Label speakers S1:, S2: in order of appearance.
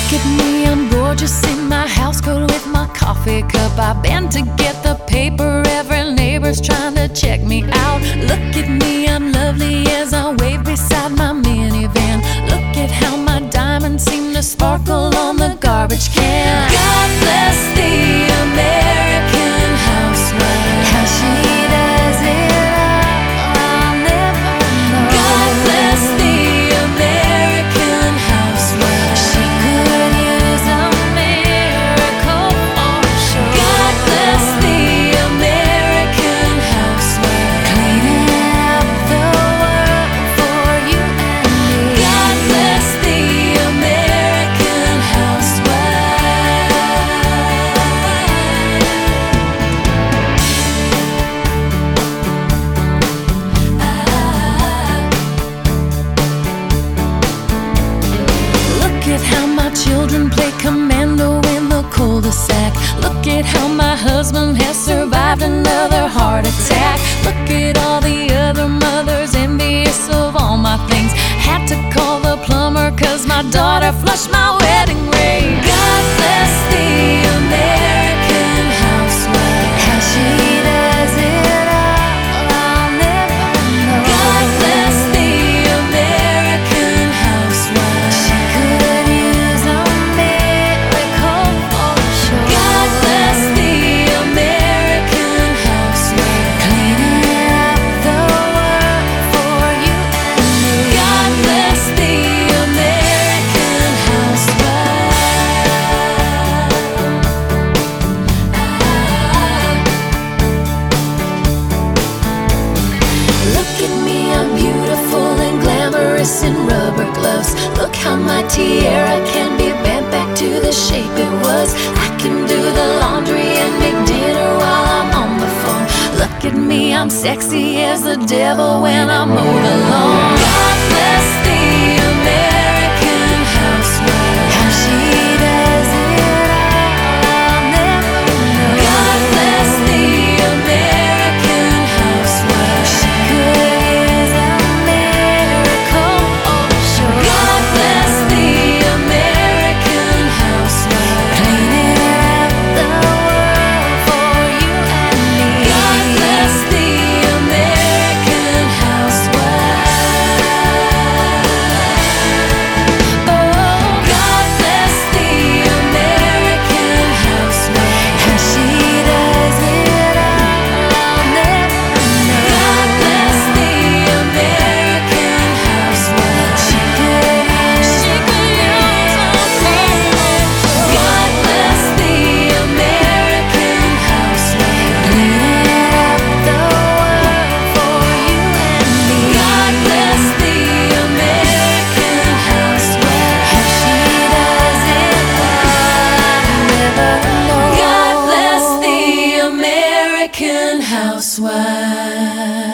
S1: Look at me, I'm gorgeous in my house coat with my coffee cup. I bend to get the paper, every neighbor's trying to check me out. Look at me, I'm lovely as I wave beside my minivan. Look at how my diamonds seem to sparkle on the garbage can. God bless the American housewife, how she does it all, I'll never know. God bless the American housewife, she could use a miracle for sure. God bless the American housewife, cleaning up the world for you and me. God bless the American housewife. Look at how my children play commando in the cul-de-sac. Look at how my husband has survived another heart attack. Look at all the other mothers envious of all my things. Had to call the plumber 'cause my daughter flushed my wedding ring. God bless the American housewife, how she does it all, I'll never know. God bless the American housewife, she could use a miracle for sure. God bless the American housewife, cleaning up the world for you and me. God bless the American housewife. Look at me, I'm beautiful and glamorous in rubber gloves. Look how my tiara can be bent back to the shape it was. I can do the laundry and make dinner while I'm on the phone. Look at me, I'm sexy as the devil when I mow the lawn. God bless the American housewife, how she does it all, I'll never know. God bless the American housewife, she could use a miracle for sure. God bless the American housewife, cleaning up the world for you and me. God bless the American housewife. Oh, God bless the American housewife, how she does it all, I'll never know. God bless the American housewife, she could use a miracle. God bless the American housewife, cleaning up the world for you and me. God bless the American housewife, how she does it all, I'll never know. God bless the American housewife.